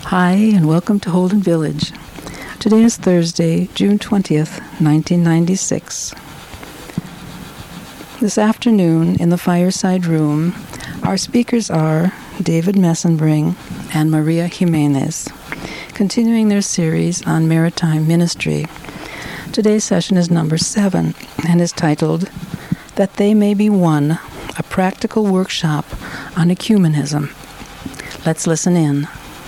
Hi, and welcome to Holden Village. Today is Thursday, June 20th, 1996. This afternoon, in the fireside room, our speakers are David Messenbring and Maria Jimenez, continuing their series on maritime ministry. Today's session is number 7 and is titled, That They May Be One, a Practical Workshop on Ecumenism. Let's listen in.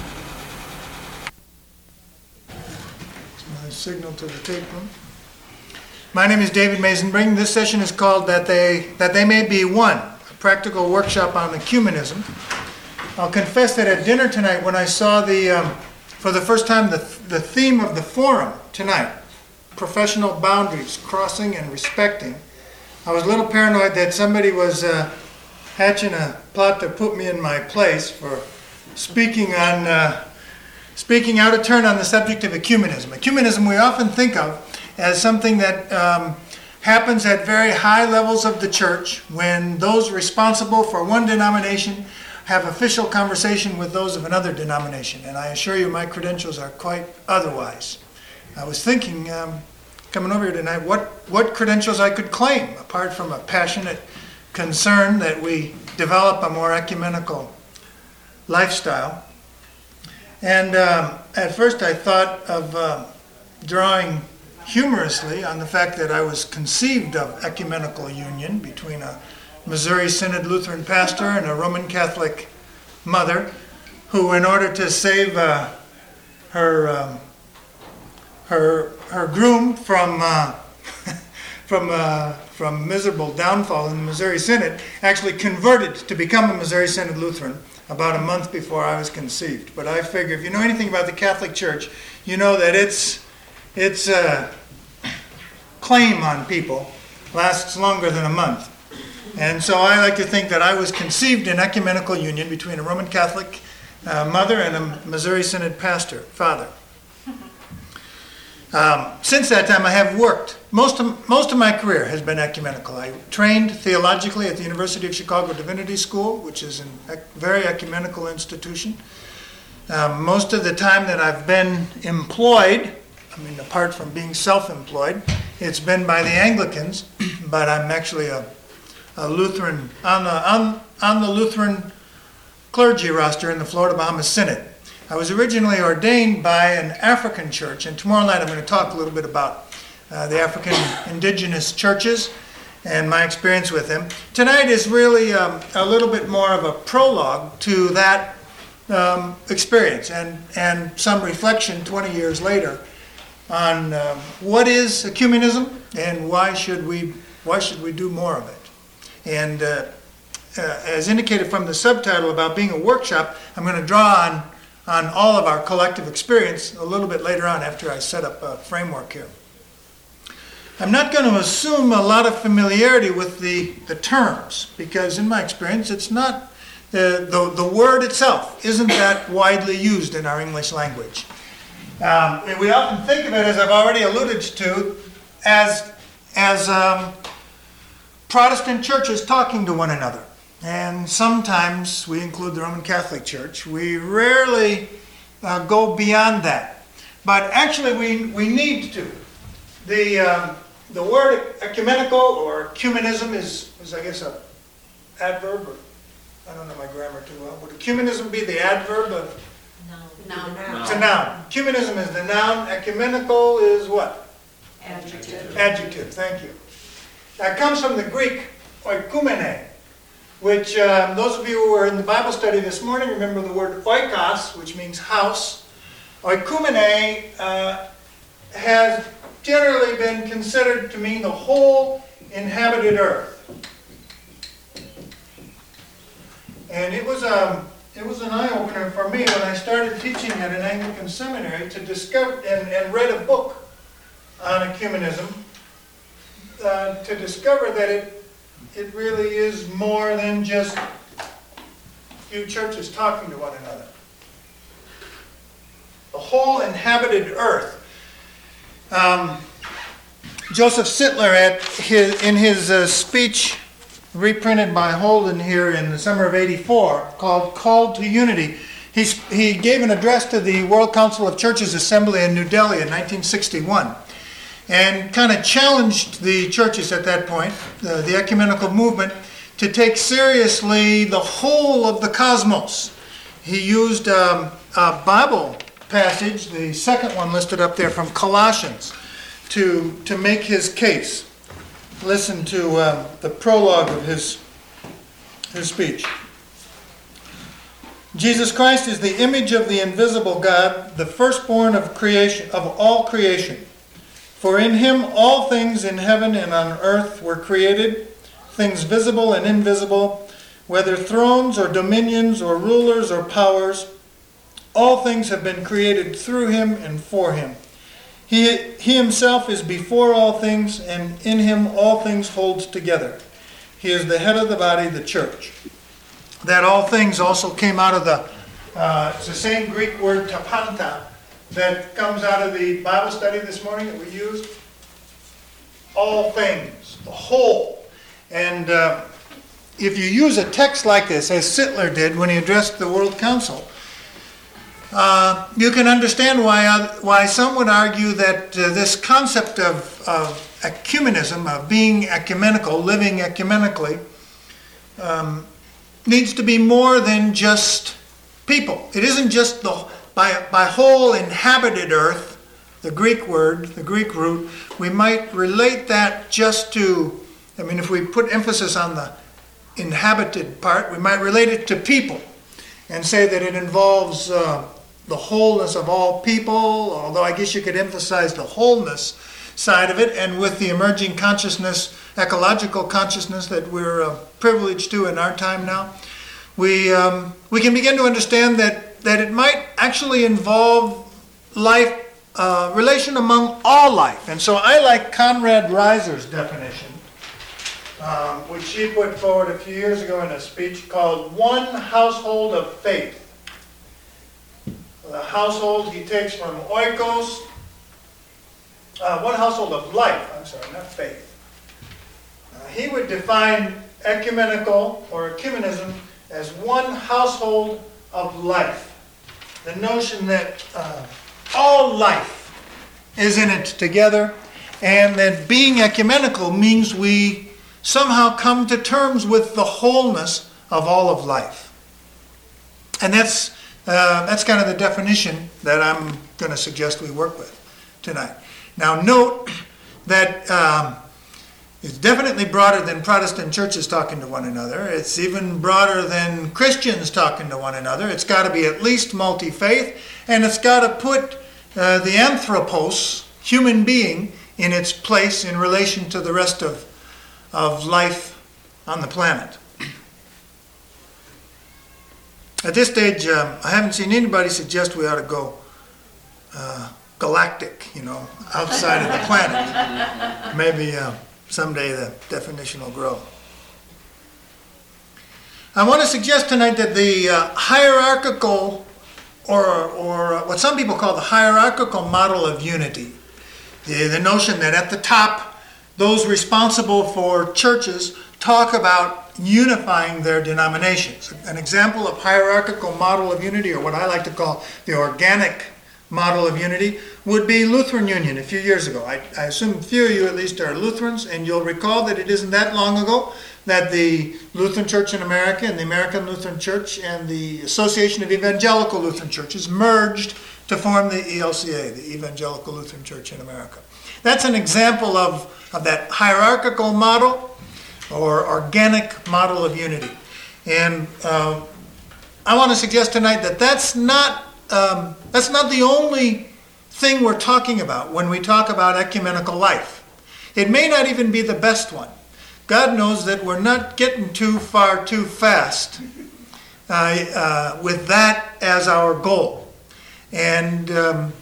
Signal to the tape room. My name is David Messenbring. This session is called That They May Be One, a practical workshop on ecumenism. I'll confess that at dinner tonight, when I saw for the first time the theme of the forum tonight, professional boundaries, crossing and respecting, I was a little paranoid that somebody was hatching a plot to put me in my place for speaking out of turn on the subject of ecumenism. Ecumenism we often think of as something that happens at very high levels of the church when those responsible for one denomination have official conversation with those of another denomination. And I assure you my credentials are quite otherwise. I was thinking, coming over here tonight, what credentials I could claim apart from a passionate concern that we develop a more ecumenical lifestyle. And at first I thought of drawing humorously on the fact that I was conceived of ecumenical union between a Missouri Synod Lutheran pastor and a Roman Catholic mother who, in order to save her groom from miserable downfall in the Missouri Synod, actually converted to become a Missouri Synod Lutheran about a month before I was conceived. But I figure if you know anything about the Catholic Church, you know that its claim on people lasts longer than a month. And so I like to think that I was conceived in ecumenical union between a Roman Catholic mother and a Missouri Synod pastor, father. Since that time I have worked. Most of my career has been ecumenical. I trained theologically at the University of Chicago Divinity School, which is a very ecumenical institution. Most of the time that I've been employed, apart from being self-employed, it's been by the Anglicans, but I'm actually a Lutheran, on the Lutheran clergy roster in the Florida Bahamas Synod. I was originally ordained by an African church, and tomorrow night I'm going to talk a little bit about the African indigenous churches and my experience with them. Tonight is really a little bit more of a prologue to that experience and some reflection 20 years later on what is ecumenism and why should we do more of it. And as indicated from the subtitle about being a workshop, I'm going to draw on all of our collective experience a little bit later on after I set up a framework here. I'm not going to assume a lot of familiarity with the terms because in my experience it's not, the word itself isn't that widely used in our English language. And we often think of it, as I've already alluded to, as Protestant churches talking to one another. And sometimes we include the Roman Catholic Church. We rarely go beyond that. But actually we need to. The word ecumenical or ecumenism is I guess a adverb, or I don't know my grammar too well. Would ecumenism be the adverb of? Noun. It's a noun. Ecumenism is the noun. Ecumenical is what? Adjective. Adjective, thank you. That comes from the Greek oikumene, which those of you who were in the Bible study this morning remember the word oikos, which means house. Oikumene has generally been considered to mean the whole inhabited earth. And it was an eye-opener for me when I started teaching at an Anglican seminary to discover, and read a book on ecumenism, to discover that it really is more than just a few churches talking to one another. The whole inhabited earth. Joseph Sittler, in his speech reprinted by Holden here in the summer of '84, called Called to Unity, He gave an address to the World Council of Churches Assembly in New Delhi in 1961 and kind of challenged the churches at that point, the ecumenical movement, to take seriously the whole of the cosmos. He used a Bible passage, the second one listed up there from Colossians, to make his case. Listen to the prologue of his speech. Jesus Christ is the image of the invisible God, the firstborn of creation, of all creation. For in him all things in heaven and on earth were created, things visible and invisible, whether thrones or dominions or rulers or powers. All things have been created through him and for him. He himself is before all things, and in him all things holds together. He is the head of the body, the church. That all things also came out of it's the same Greek word tapanta that comes out of the Bible study this morning that we used. All things, the whole. And if you use a text like this, as Sittler did when he addressed the World Council, you can understand why some would argue that this concept of ecumenism, of being ecumenical, living ecumenically, needs to be more than just people. It isn't just by whole inhabited earth, the Greek word, the Greek root. We might relate that just to, if we put emphasis on the inhabited part, we might relate it to people and say that it involves the wholeness of all people, although I guess you could emphasize the wholeness side of it, and with the emerging consciousness, ecological consciousness that we're privileged to in our time now, we can begin to understand that it might actually involve life, relation among all life. And so I like Conrad Reiser's definition, which he put forward a few years ago in a speech called One Household of Faith. The household he takes from oikos, one household of life, not faith. He would define ecumenical or ecumenism as one household of life. The notion that all life is in it together, and that being ecumenical means we somehow come to terms with the wholeness of all of life. And that's kind of the definition that I'm going to suggest we work with tonight. Now note that it's definitely broader than Protestant churches talking to one another. It's even broader than Christians talking to one another. It's got to be at least multi-faith, and it's got to put the anthropos, human being, in its place in relation to the rest of life on the planet. At this stage, I haven't seen anybody suggest we ought to go galactic, outside of the planet. Maybe someday the definition will grow. I want to suggest tonight that the hierarchical, or what some people call the hierarchical model of unity, the notion that at the top, those responsible for churches talk about unifying their denominations. An example of hierarchical model of unity, or what I like to call the organic model of unity, would be Lutheran Union a few years ago. I assume a few of you at least are Lutherans, and you'll recall that it isn't that long ago that the Lutheran Church in America and the American Lutheran Church and the Association of Evangelical Lutheran Churches merged to form the ELCA, the Evangelical Lutheran Church in America. That's an example of that hierarchical model or organic model of unity. And I want to suggest tonight that that's not the only thing we're talking about when we talk about ecumenical life. It may not even be the best one. God knows that we're not getting too far too fast with that as our goal. And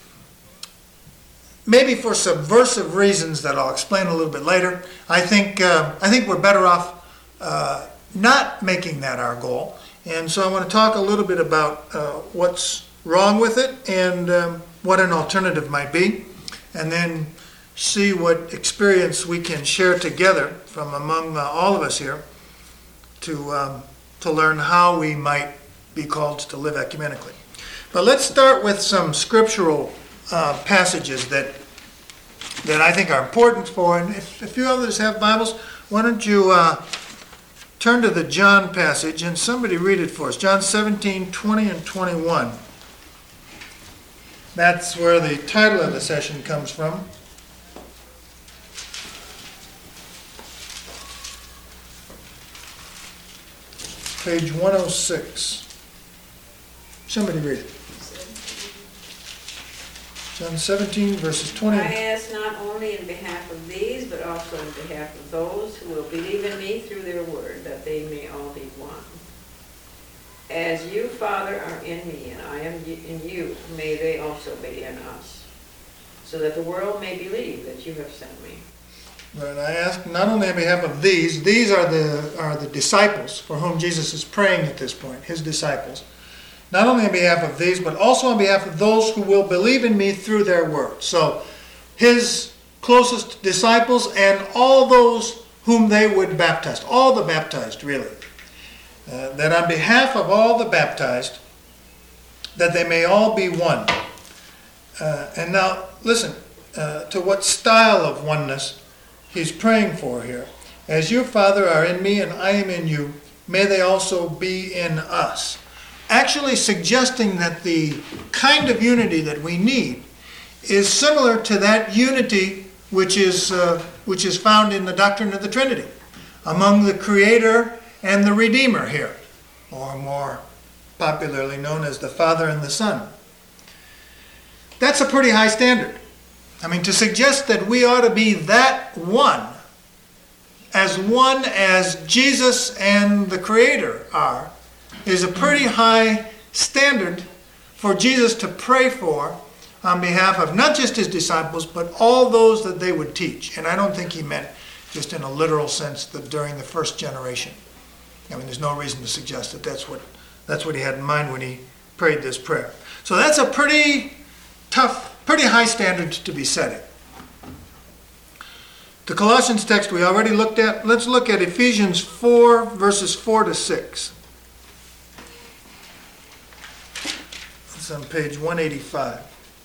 maybe for subversive reasons that I'll explain a little bit later, I think we're better off not making that our goal. And so I want to talk a little bit about what's wrong with it and what an alternative might be, and then see what experience we can share together from among all of us here to learn how we might be called to live ecumenically. But let's start with some scriptural passages that I think are important for, and if you others have Bibles, why don't you turn to the John passage and somebody read it for us. John 17, 20 and 21. That's where the title of the session comes from. Page 106. Somebody read it. John 17, verses 20. I ask not only in behalf of these, but also in behalf of those who will believe in me through their word, that they may all be one. As you, Father, are in me, and I am in you, may they also be in us, so that the world may believe that you have sent me. Right, I ask not only on behalf of these are the disciples for whom Jesus is praying at this point, his disciples. Not only on behalf of these, but also on behalf of those who will believe in me through their word. So his closest disciples and all those whom they would baptize, all the baptized really. That on behalf of all the baptized, that they may all be one. And now listen to what style of oneness he's praying for here. As you, Father, are in me and I am in you, may they also be in us. Actually suggesting that the kind of unity that we need is similar to that unity which is found in the doctrine of the Trinity, among the Creator and the Redeemer here, or more popularly known as the Father and the Son. That's a pretty high standard. I mean, to suggest that we ought to be that one as Jesus and the Creator are, is a pretty high standard for Jesus to pray for on behalf of not just his disciples, but all those that they would teach. And I don't think he meant just in a literal sense that during the first generation. I mean, there's no reason to suggest that that's what he had in mind when he prayed this prayer. So that's a pretty tough, pretty high standard to be setting. The Colossians text we already looked at. Let's look at Ephesians 4, verses 4 to 6. It's on page 185.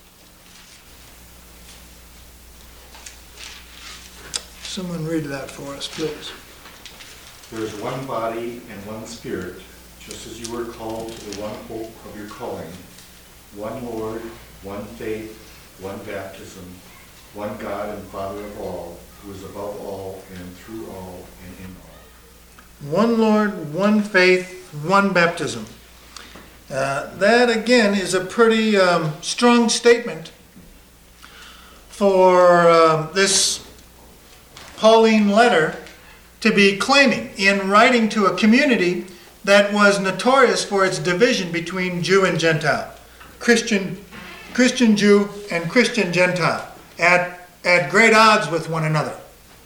Someone read that for us, please. There is one body and one Spirit, just as you were called to the one hope of your calling, one Lord, one faith, one baptism, one God and Father of all, who is above all and through all and in all. One Lord, one faith, one baptism. That again is a pretty strong statement for this Pauline letter to be claiming in writing to a community that was notorious for its division between Jew and Gentile, Christian Jew and Christian Gentile, at great odds with one another.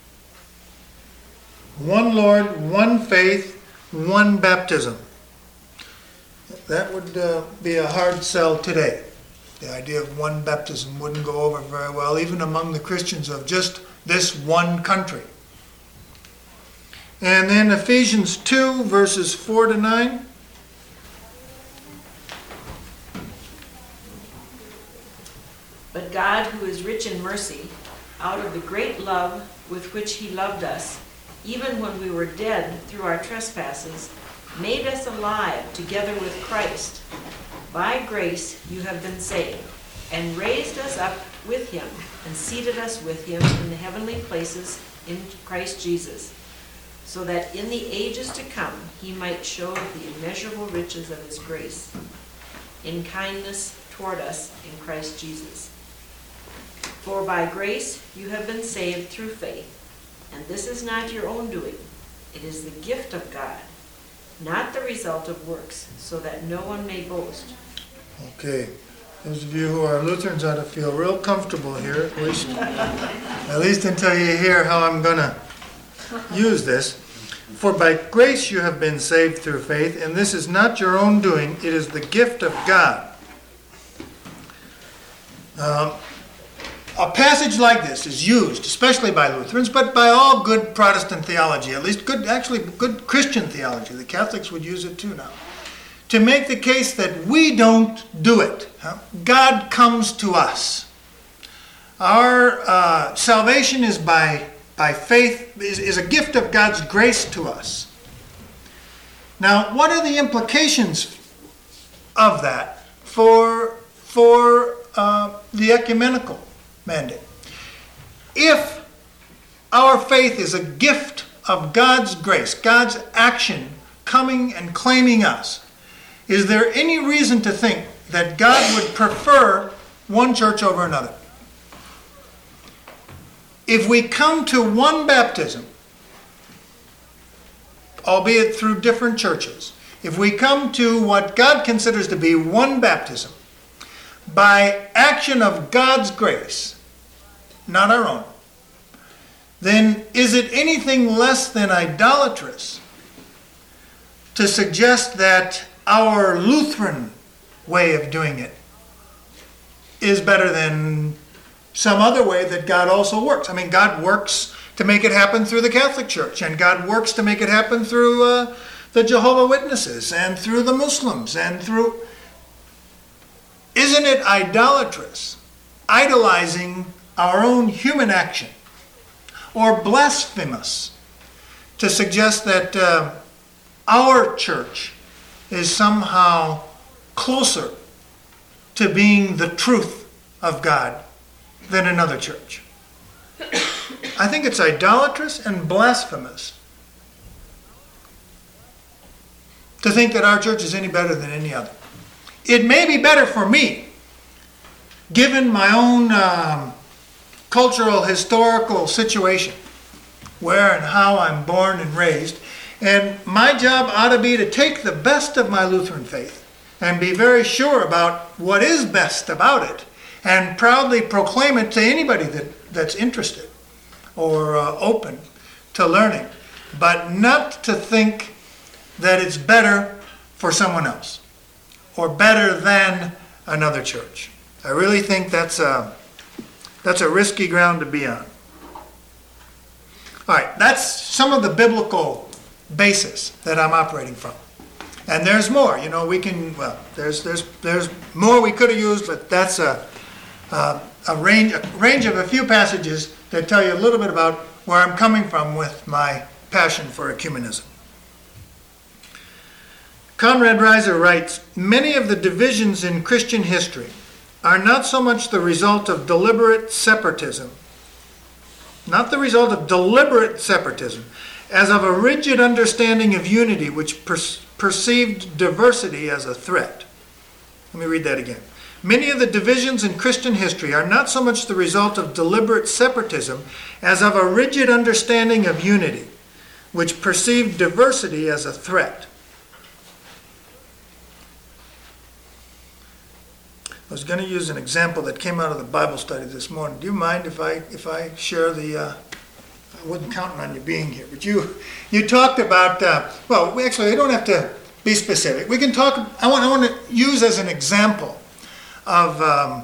One Lord, one faith, one baptism. That would be a hard sell today. The idea of one baptism wouldn't go over very well, even among the Christians of just this one country. And then Ephesians 2, verses 4 to 9. But God, who is rich in mercy, out of the great love with which he loved us, even when we were dead through our trespasses, made us alive together with Christ. By grace you have been saved, and raised us up with him, and seated us with him in the heavenly places in Christ Jesus, so that in the ages to come he might show the immeasurable riches of his grace in kindness toward us in Christ Jesus. For by grace you have been saved through faith, and this is not your own doing. It is the gift of God, not the result of works, so that no one may boast. Okay. Those of you who are Lutherans ought to feel real comfortable here, at least until you hear how I'm going to use this. For by grace you have been saved through faith, and this is not your own doing, it is the gift of God. A passage like this is used, especially by Lutherans, but by all good Protestant theology, at least good Christian theology. The Catholics would use it too now. to make the case that we don't do it. God comes to us. Our salvation is by faith, is a gift of God's grace to us. Now, what are the implications of that for the ecumenical mandate? If our faith is a gift of God's grace, God's action coming and claiming us, is there any reason to think that God would prefer one church over another? If we come to one baptism, albeit through different churches, if we come to what God considers to be one baptism, by action of God's grace, not our own, then is it anything less than idolatrous to suggest that our Lutheran way of doing it is better than some other way that God also works? I mean, God works to make it happen through the Catholic Church, and God works to make it happen through the Jehovah Witnesses and through the Muslims and through... Isn't it idolatrous, idolizing our own human action, or blasphemous to suggest that our church is somehow closer to being the truth of God than another church? I think it's idolatrous and blasphemous to think that our church is any better than any other. It may be better for me, given my own cultural, historical situation, where and how I'm born and raised, and my job ought to be to take the best of my Lutheran faith and be very sure about what is best about it, and proudly proclaim it to anybody that's interested or open to learning, but not to think that it's better for someone else or better than another church. I really think that's a risky ground to be on. All right, that's some of the biblical basis that I'm operating from. And there's more. You know, we can, well, there's more we could have used, but that's a range of a few passages that tell you a little bit about where I'm coming from with my passion for ecumenism. Conrad Reiser writes, many of the divisions in Christian history are not so much the result of deliberate separatism, as of a rigid understanding of unity which perceived diversity as a threat. Let me read that again. Many of the divisions in Christian history are not so much the result of deliberate separatism as of a rigid understanding of unity which perceived diversity as a threat. I was going to use an example that came out of the Bible study this morning. Do you mind if I share the... I wasn't counting on you being here, but you talked about... well, actually, I don't have to be specific. We can talk... I want to use as an example of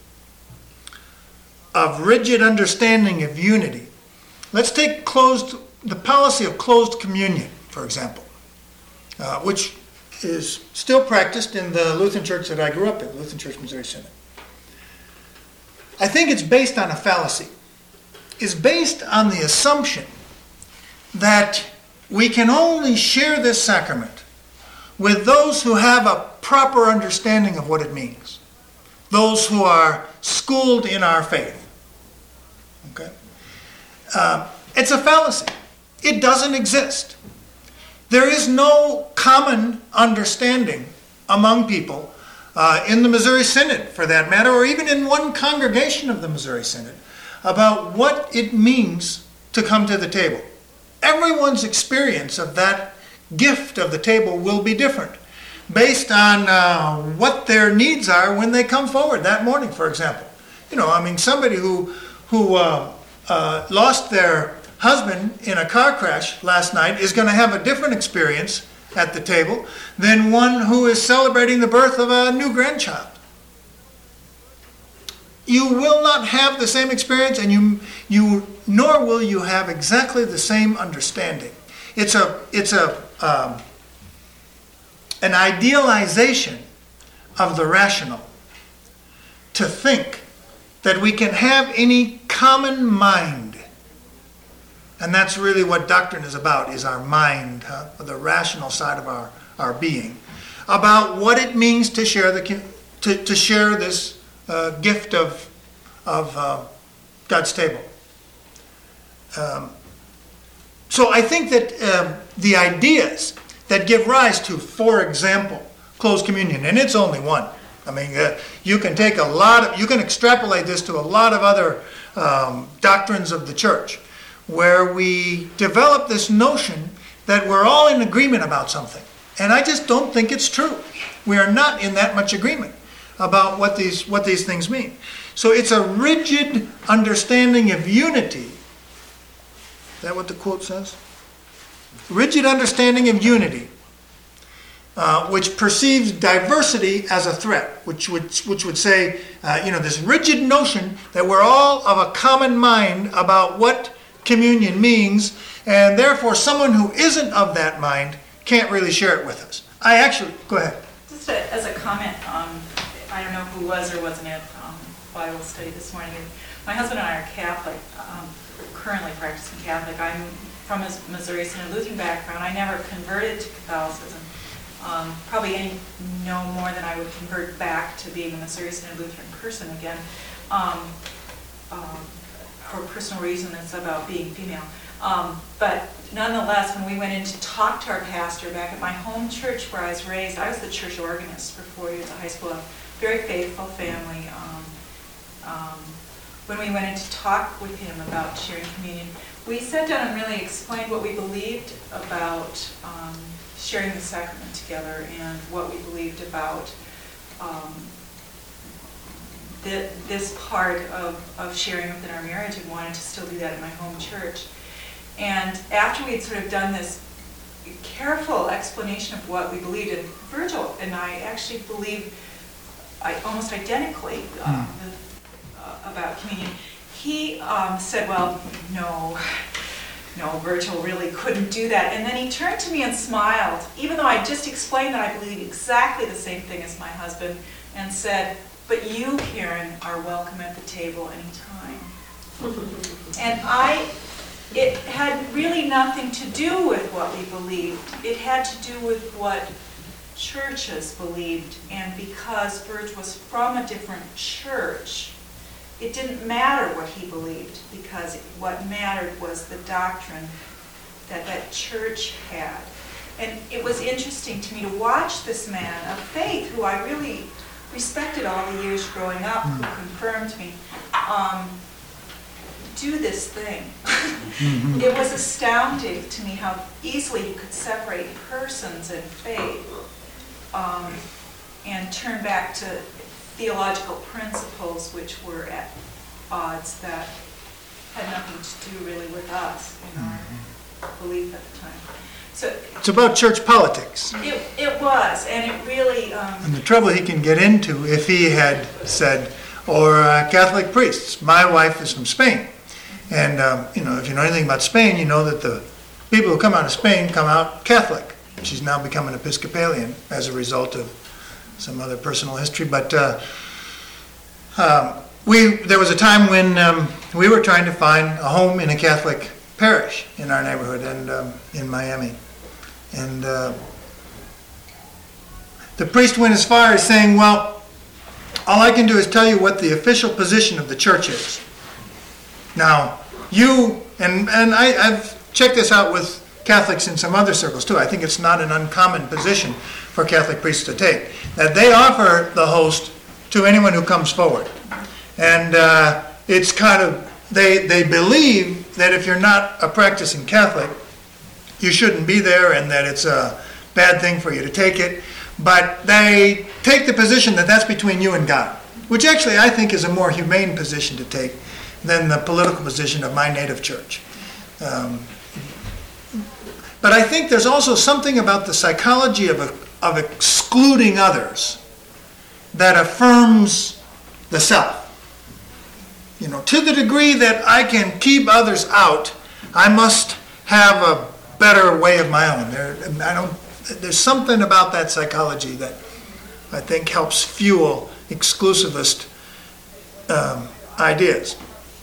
rigid understanding of unity. Let's take the policy of closed communion, for example, which is still practiced in the Lutheran Church that I grew up in, the Lutheran Church Missouri Synod. I think it's based on a fallacy. It's based on the assumption that we can only share this sacrament with those who have a proper understanding of what it means, those who are schooled in our faith. Okay? It's a fallacy. It doesn't exist. There is no common understanding among people in the Missouri Synod, for that matter, or even in one congregation of the Missouri Synod, about what it means to come to the table. Everyone's experience of that gift of the table will be different, based on what their needs are when they come forward that morning, for example. You know, I mean, somebody who lost their husband in a car crash last night is going to have a different experience at the table than one who is celebrating the birth of a new grandchild. You will not have the same experience, and nor will you have exactly the same understanding. It's an idealization of the rational to think that we can have any common mind. And that's really what doctrine is about, is our mind, the rational side of our being, about what it means to share to share this gift of God's table. So I think that the ideas that give rise to, for example, closed communion, and it's only one. I mean, you can take you can extrapolate this to a lot of other doctrines of the church, where we develop this notion that we're all in agreement about something. And I just don't think it's true. We are not in that much agreement about what these things mean. So it's a rigid understanding of unity. Is that what the quote says? Rigid understanding of unity, which perceives diversity as a threat, which would say, this rigid notion that we're all of a common mind about what communion means, and therefore someone who isn't of that mind can't really share it with us. Go ahead. Just as a comment, I don't know who was or wasn't at Bible study this morning. My husband and I are Catholic, currently practicing Catholic. I'm from a Missouri Synod Lutheran background. I never converted to Catholicism. Probably no more than I would convert back to being a Missouri Synod Lutheran person again. For personal reason, it's about being female. But nonetheless, when we went in to talk to our pastor back at my home church where I was raised, I was the church organist for 4 years at high school, a very faithful family. When we went in to talk with him about sharing communion, we sat down and really explained what we believed about sharing the sacrament together and what we believed about this part of sharing within our marriage, and wanted to still do that in my home church. And after we had sort of done this careful explanation of what we believed, and Virgil and I actually believed almost identically about communion, he said, well, no, Virgil really couldn't do that. And then he turned to me and smiled, even though I just explained that I believe exactly the same thing as my husband, and said, but you, Karen, are welcome at the table anytime. And it had really nothing to do with what we believed. It had to do with what churches believed. And because Virgil was from a different church, it didn't matter what he believed, because what mattered was the doctrine that church had. And it was interesting to me to watch this man of faith, who I really respected all the years growing up, who confirmed me, do this thing. It was astounding to me how easily he could separate persons and faith and turn back to theological principles which were at odds, that had nothing to do really with us in our belief at the time. So it's about church politics. It was, and it really... and the trouble he can get into if he had said, or Catholic priests, my wife is from Spain. And, if you know anything about Spain, you know that the people who come out of Spain come out Catholic. She's now become an Episcopalian as a result of some other personal history. But there was a time when we were trying to find a home in a Catholic parish in our neighborhood and in Miami. And the priest went as far as saying, well, all I can do is tell you what the official position of the church is. Now, I've checked this out with Catholics in some other circles too. I think it's not an uncommon position for Catholic priests to take, that they offer the host to anyone who comes forward. And it's kind of, they believe that if you're not a practicing Catholic, you shouldn't be there, and that it's a bad thing for you to take it. But they take the position that that's between you and God, which actually I think is a more humane position to take than the political position of my native church. But I think there's also something about the psychology of excluding others that affirms the self. To the degree that I can keep others out, I must have a better way of my own. there's something about that psychology that I think helps fuel exclusivist ideas.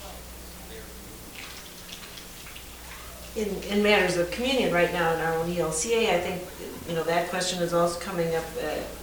In matters of communion right now in our own ELCA, I think, that question is also coming up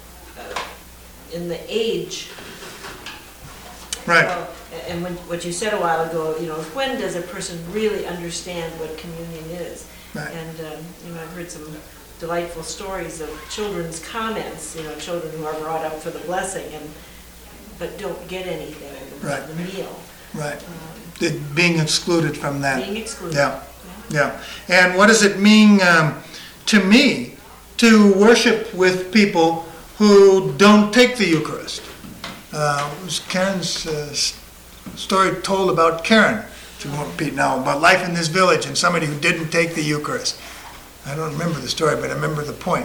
in the age. Right. And what you said a while ago, when does a person really understand what communion is? Right. And, I've heard some delightful stories of children's comments, children who are brought up for the blessing but don't get anything in Right. the meal. Right. Being excluded from that. Being excluded. Yeah. And what does it mean to me to worship with people who don't take the Eucharist? It was Karen's story told about Karen, which we won't repeat now, about life in this village and somebody who didn't take the Eucharist. I don't remember the story, but I remember the point.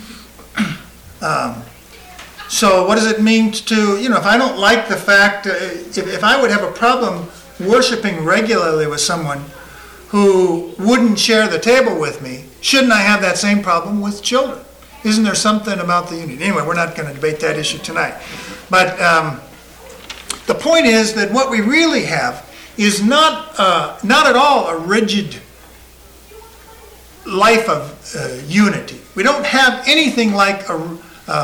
So what does it mean to, if I don't like the fact, if I would have a problem worshiping regularly with someone who wouldn't share the table with me, shouldn't I have that same problem with children? Isn't there something about the unity? Anyway, we're not going to debate that issue tonight. But the point is that what we really have is not at all a rigid life of unity. We don't have anything like a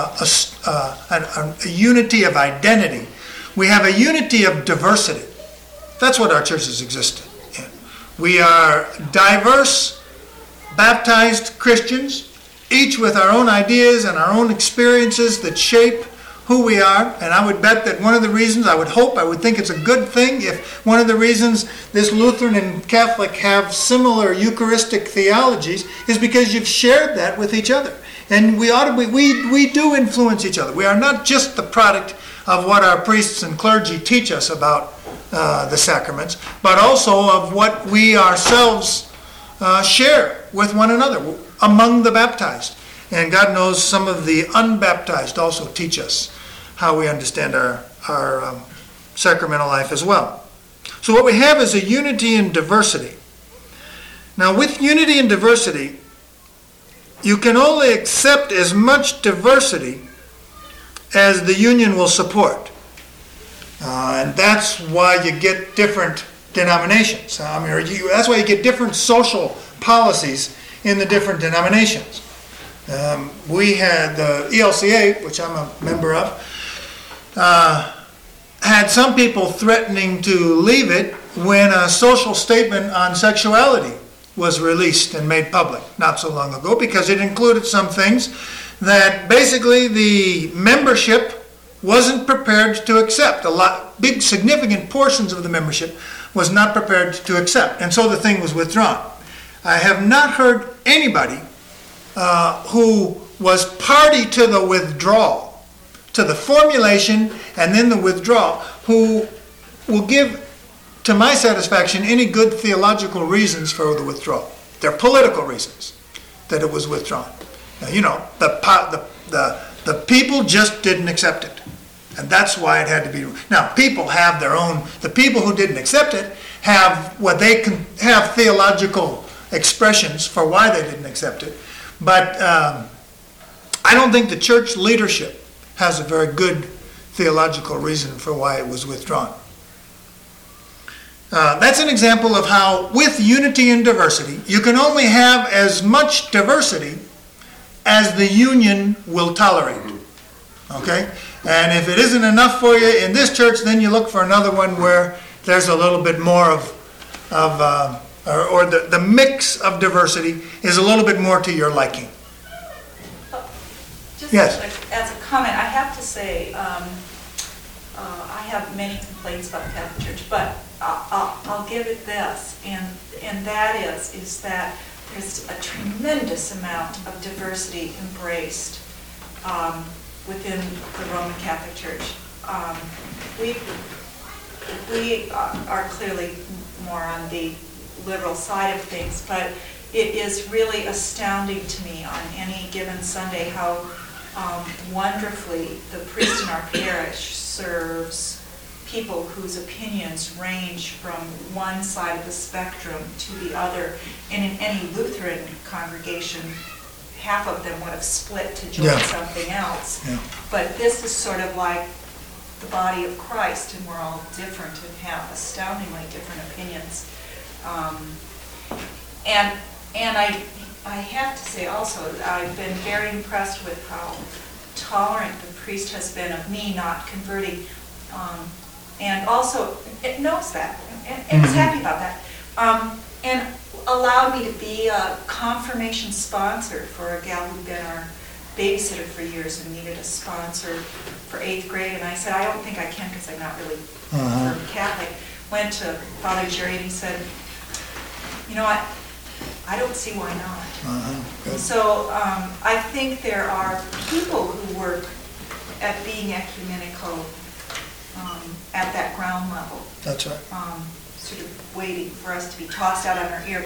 unity of identity. We have a unity of diversity. That's what our churches exist in. We are diverse, baptized Christians, each with our own ideas and our own experiences that shape who we are. And I would bet that one of the reasons, I would think it's a good thing if one of the reasons this Lutheran and Catholic have similar Eucharistic theologies is because you've shared that with each other. And we do influence each other. We are not just the product of what our priests and clergy teach us about the sacraments, but also of what we ourselves share with one another among the baptized. And God knows some of the unbaptized also teach us how we understand our sacramental life as well. So what we have is a unity in diversity. Now with unity and diversity, you can only accept as much diversity as the union will support. And that's why you get different denominations. That's why you get different social policies in the different denominations. We had the ELCA, which I'm a member of, had some people threatening to leave it when a social statement on sexuality was released and made public not so long ago, because it included some things that basically the membership wasn't prepared to accept. Big significant portions of the membership was not prepared to accept, and so the thing was withdrawn. I have not heard anybody who was party to the withdrawal, to the formulation and then the withdrawal, who will give, to my satisfaction, any good theological reasons for the withdrawal. They're political reasons that it was withdrawn. Now, the people just didn't accept it. And that's why it had to be. Now, people have their own, the people who didn't accept it have what they can have theological expressions for why they didn't accept it. But I don't think the church leadership has a very good theological reason for why it was withdrawn. That's an example of how, with unity and diversity, you can only have as much diversity as the union will tolerate. Okay? And if it isn't enough for you in this church, then you look for another one where there's a little bit more or the mix of diversity is a little bit more to your liking. Just Yes. as a comment, I have to say, I have many complaints about the Catholic Church, but I'll give it this, and that is that there's a tremendous amount of diversity embraced within the Roman Catholic Church. We are clearly more on the liberal side of things, but it is really astounding to me on any given Sunday how wonderfully the priest in our parish serves people whose opinions range from one side of the spectrum to the other. And in any Lutheran congregation, half of them would have split to join Yeah. something else. Yeah. But this is sort of like the body of Christ, and we're all different and have astoundingly different opinions. And I have to say also, I've been very impressed with how tolerant the priest has been of me not converting. And also, it knows that, and is happy about that. And allowed me to be a confirmation sponsor for a gal who'd been our babysitter for years and needed a sponsor for 8th grade. And I said, I don't think I can because I'm not really Catholic. Went to Father Jerry and he said, you know what, I don't see why not. Good. So I think there are people who work at being ecumenical at that ground level. That's right. Sort of waiting for us to be tossed out on our ear,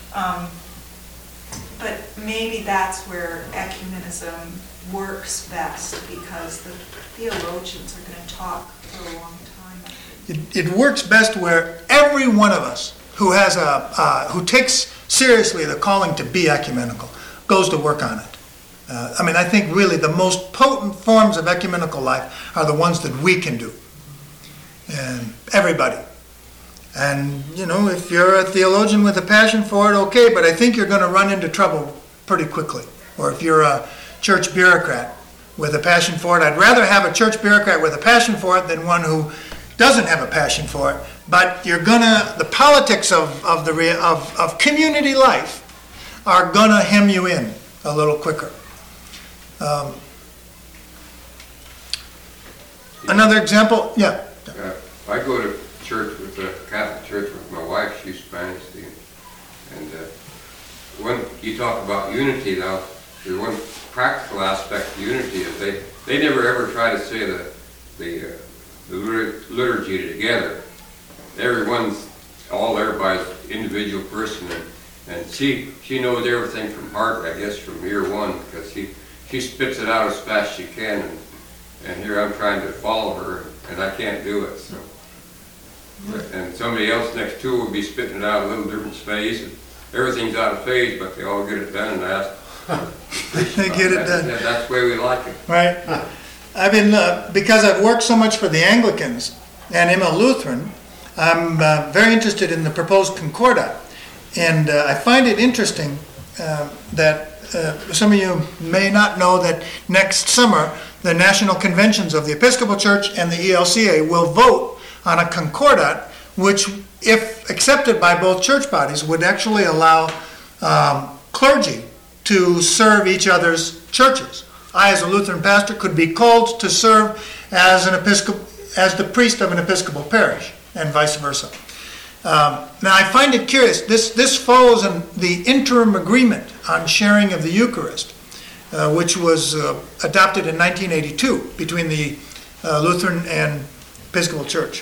but maybe that's where ecumenism works best, because the theologians are going to talk for a long time. It works best where every one of us who has who takes seriously the calling to be ecumenical goes to work on it. I think really the most potent forms of ecumenical life are the ones that we can do. And everybody. And, if you're a theologian with a passion for it, okay, but I think you're going to run into trouble pretty quickly. Or if you're a church bureaucrat with a passion for it, I'd rather have a church bureaucrat with a passion for it than one who doesn't have a passion for it. But the politics of community life are going to hem you in a little quicker. Another example, yeah. I go to church with the Catholic church with my wife. She's Spanish, and when you talk about unity, now there's one practical aspect of unity is they never ever try to say the liturgy together. Everyone's all there by individual person, and she knows everything from heart, I guess, from year one, because she spits it out as fast as she can, and here I'm trying to follow her, and I can't do it. So. And somebody else next to her will be spitting it out a little different phase, and everything's out of phase, but they all get it done, and They get it done. That's the way we like it. Right. I've been, because I've worked so much for the Anglicans and am a Lutheran, I'm very interested in the proposed Concordat. And I find it interesting that some of you may not know that next summer the national conventions of the Episcopal Church and the ELCA will vote on a Concordat, which, if accepted by both church bodies, would actually allow clergy to serve each other's churches. I, as a Lutheran pastor, could be called to serve as the priest of an Episcopal parish, and vice versa. Now, I find it curious. This follows the interim agreement on sharing of the Eucharist, which was adopted in 1982 between the Lutheran and Episcopal Church.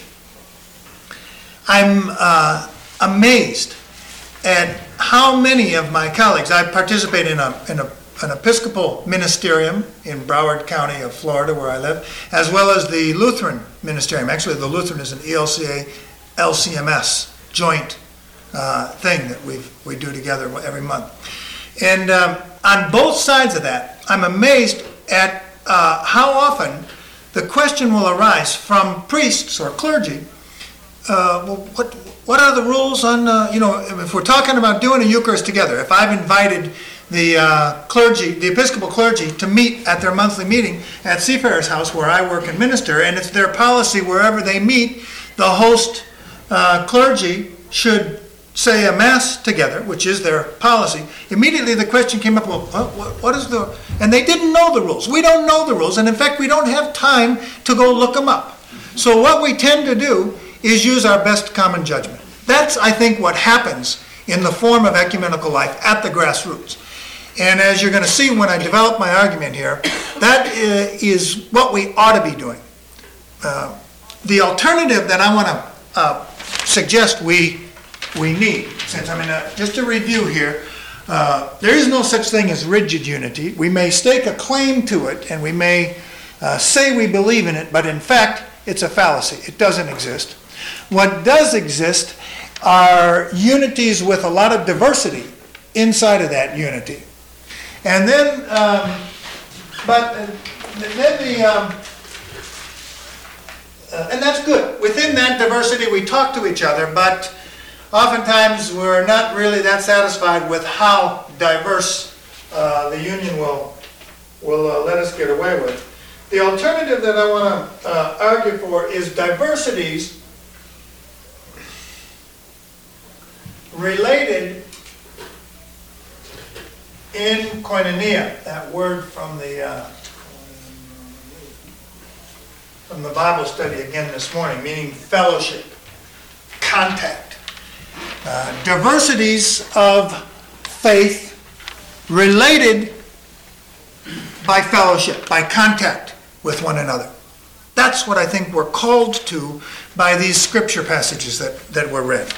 I'm amazed at how many of my colleagues, I participate in an Episcopal ministerium in Broward County of Florida, where I live, as well as the Lutheran ministerium. Actually, the Lutheran is an ELCA LCMS joint thing that we do together every month. And on both sides of that, I'm amazed at how often the question will arise from priests or clergy. What are the rules on, if we're talking about doing a Eucharist together, if I've invited the clergy, the Episcopal clergy, to meet at their monthly meeting at Seafarer's House, where I work and minister, and it's their policy wherever they meet, the host clergy should say a Mass together, which is their policy. Immediately the question came up, well, what is the... And they didn't know the rules. We don't know the rules, and in fact we don't have time to go look them up. So what we tend to do is use our best common judgment. That's, I think, what happens in the form of ecumenical life at the grassroots. And as you're going to see when I develop my argument here, that is what we ought to be doing. The alternative that I want to suggest we need, since just to review here, there is no such thing as rigid unity. We may stake a claim to it, and we may say we believe in it, but in fact, it's a fallacy. It doesn't exist. What does exist are unities with a lot of diversity inside of that unity. And then, and that's good. Within that diversity, we talk to each other, but oftentimes we're not really that satisfied with how diverse the union will let us get away with. The alternative that I want to argue for is diversities related in koinonia, that word from the Bible study again this morning, meaning fellowship, contact. Diversities of faith related by fellowship, by contact with one another. That's what I think we're called to by these scripture passages that were read.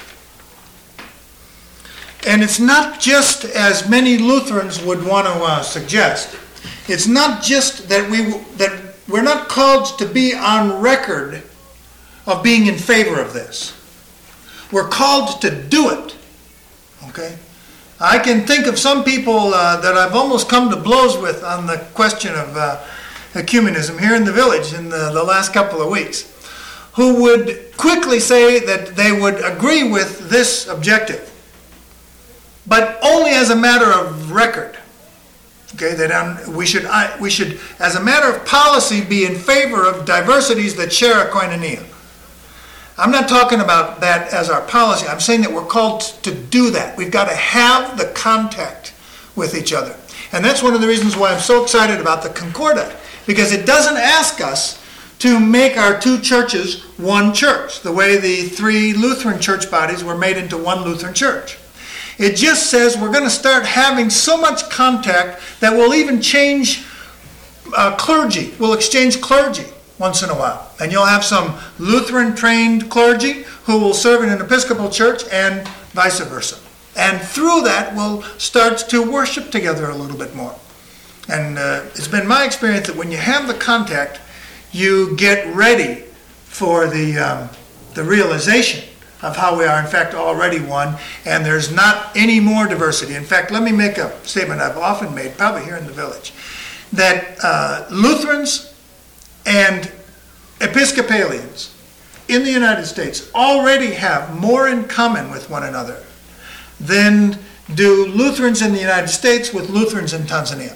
And it's not just, as many Lutherans would want to suggest, it's not just that we're not called to be on record of being in favor of this. We're called to do it. Okay? I can think of some people that I've almost come to blows with on the question of ecumenism here in the village in the last couple of weeks, who would quickly say that they would agree with this objective, but only as a matter of record. Okay, we should, as a matter of policy, be in favor of diversities that share a koinonia. I'm not talking about that as our policy. I'm saying that we're called to do that. We've got to have the contact with each other. And that's one of the reasons why I'm so excited about the Concordat, because it doesn't ask us to make our two churches one church, the way the three Lutheran church bodies were made into one Lutheran church. It just says we're going to start having so much contact that we'll even change clergy. We'll exchange clergy once in a while. And you'll have some Lutheran-trained clergy who will serve in an Episcopal church and vice versa. And through that, we'll start to worship together a little bit more. And it's been my experience that when you have the contact, you get ready for the realization of how we are, in fact, already one, and there's not any more diversity. In fact, let me make a statement I've often made, probably here in the village, that Lutherans and Episcopalians in the United States already have more in common with one another than do Lutherans in the United States with Lutherans in Tanzania,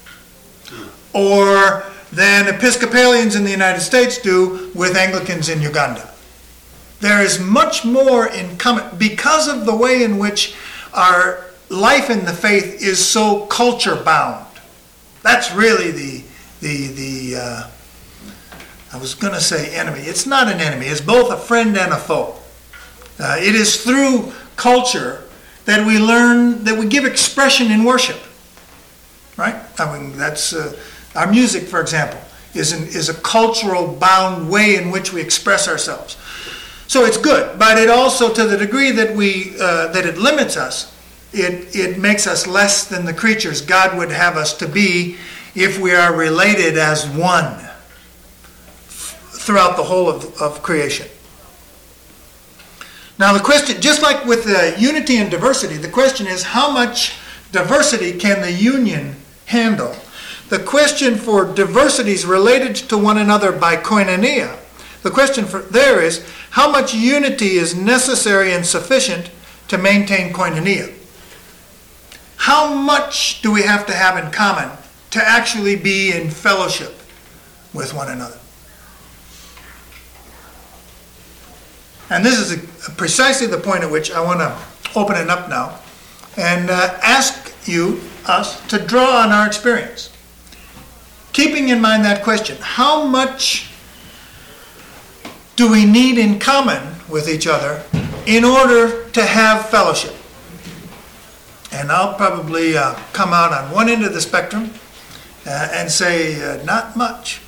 or than Episcopalians in the United States do with Anglicans in Uganda. There is much more in common because of the way in which our life in the faith is so culture bound. That's really the I was going to say enemy. It's not an enemy. It's both a friend and a foe. It is through culture that we learn, that we give expression in worship. Right? I mean, that's our music, for example, is a cultural bound way in which we express ourselves. So it's good, but it also, to the degree that that it limits us, it makes us less than the creatures God would have us to be if we are related as one throughout the whole of creation. Now the question, just like with unity and diversity, the question is how much diversity can the union handle? The question for diversities related to one another by koinonia, the question there is how much unity is necessary and sufficient to maintain koinonia? How much do we have to have in common to actually be in fellowship with one another? And this is precisely the point at which I want to open it up now and ask us to draw on our experience. Keeping in mind that question, how much do we need in common with each other in order to have fellowship? And I'll probably come out on one end of the spectrum and say not much.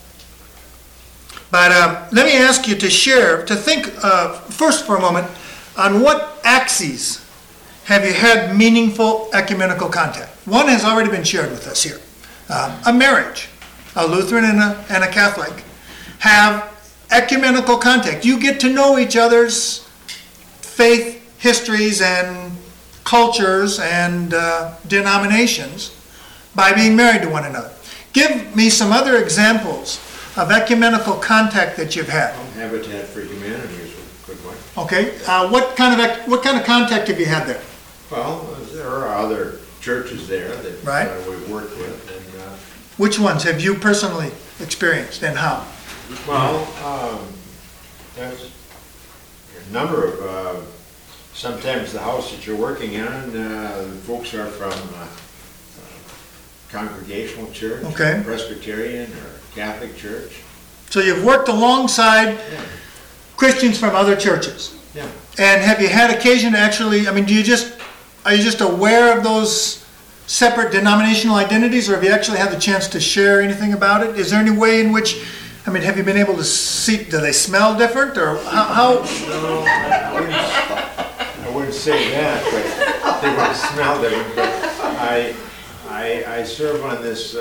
But let me ask you to think first for a moment on what axes have you had meaningful ecumenical contact. One has already been shared with us here. A marriage, a Lutheran and a Catholic, have ecumenical contact. You get to know each other's faith histories and cultures and denominations by being married to one another. Give me some other examples of ecumenical contact that you've had. Habitat for Humanity is a good one. Okay, what kind of contact have you had there? Well, there are other churches there that Right. we've worked with, and Which ones have you personally experienced and how? well, there's a number of. Sometimes the house that you're working on, the folks are from Congregational Church, Okay. Presbyterian, or Catholic Church. So you've worked alongside Yeah. Christians from other churches. Yeah. And have you had occasion to actually, I mean, are you just aware of those separate denominational identities, or have you actually had the chance to share anything about it? Is there any way in which, I mean, have you been able to see, do they smell different, or how? No, I wouldn't say that, but they would smell different. But I serve on this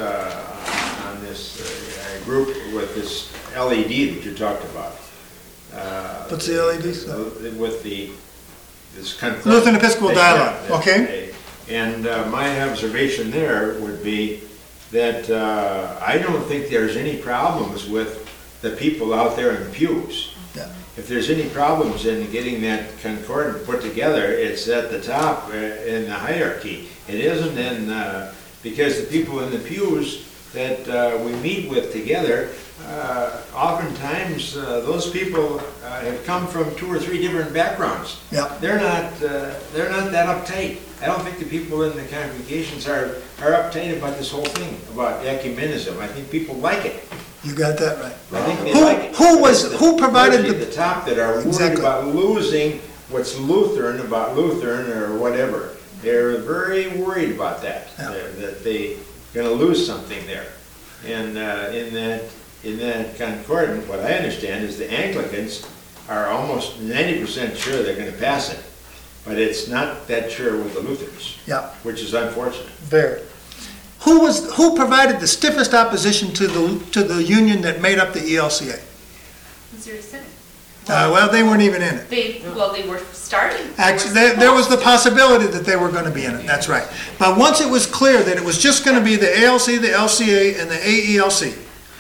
group with this LED that you talked about. What's the LEDs? With this conference. Lutheran Episcopal Dialogue, Yeah, okay. And my observation there would be that I don't think there's any problems with the people out there in the pews. Yeah. If there's any problems in getting that concordant put together, it's at the top in the hierarchy. It isn't because the people in the pews that we meet with together, oftentimes those people have come from 2 or 3 different backgrounds. Yeah. They're not that uptight. I don't think the people in the congregations are uptight about this whole thing, about ecumenism. I think people like it. You got that right. I think they like it. Who provided At the top that are worried Exactly. about losing what's Lutheran about Lutheran or whatever. They're very worried about that. Yeah. That they're going to lose something there. And in that concordant, what I understand is the Anglicans are almost 90% sure they're going to pass it, but it's not that sure with the Lutherans. Yeah. Which is unfortunate. Very. Who provided the stiffest opposition to the union that made up the ELCA? Missouri Synod. Well, they weren't even in it. They were starting. Actually, there was the possibility that they were going to be in it, that's right. But once it was clear that it was just going to be the ALC, the LCA, and the AELC,